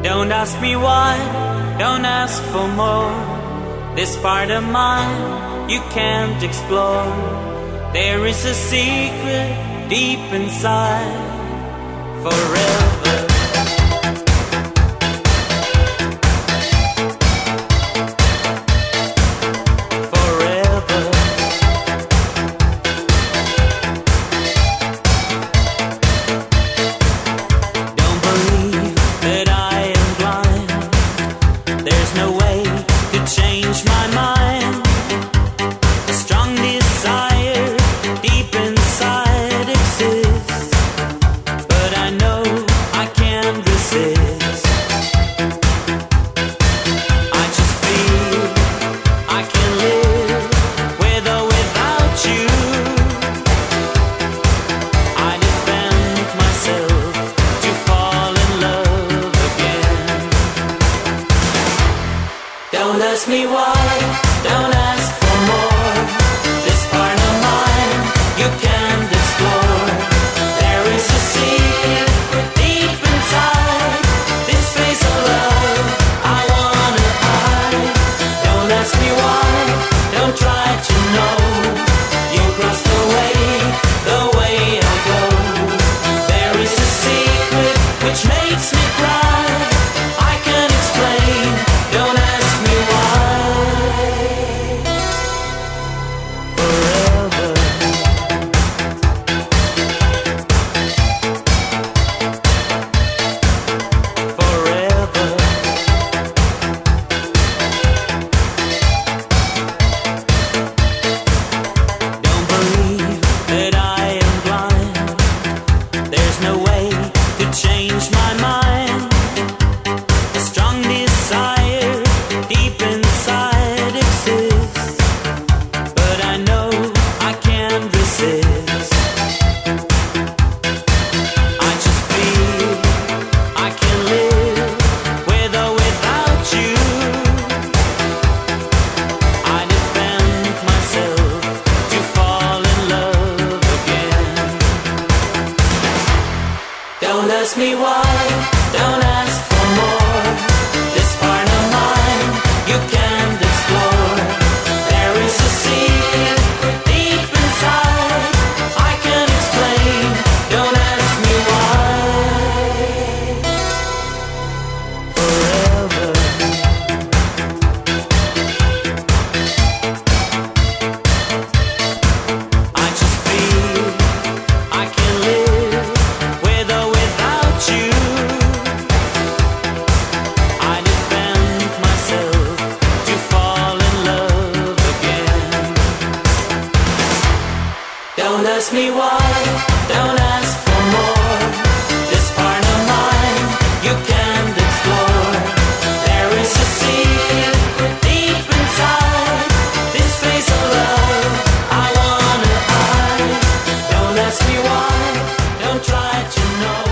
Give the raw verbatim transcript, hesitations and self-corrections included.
Don't ask me why, don't ask for more. This part of mine you can't explore. There is a secret deep inside, forever. Don't ask me why, don't ask for more. This part of mine you can't explore. There is a secret deep inside, this face of love I wanna hide. Don't ask me why, don't try to know. You cross the way, the way I go. There is a secret which makes me cry. I can't explain, don't ask me why. Forever. Forever. Don't believe that I am blind. There's no way to change my mind. A strong desire deep inside exists, but I know I can't resist. I just feel I can live with or without you. I defend myself to fall in love again. Don't ask me why, don't ask for more. This part of mine you can't explore. There is a secret deep inside, I can't explain. Don't ask me why. Forever. I just feel I can live with or without you. I defend myself to fall in love again. Don't ask me why, don't ask for more. This part of mine you can't explore. There is a secret deep inside, this face of love I wanna hide. Don't ask me why, don't try to know.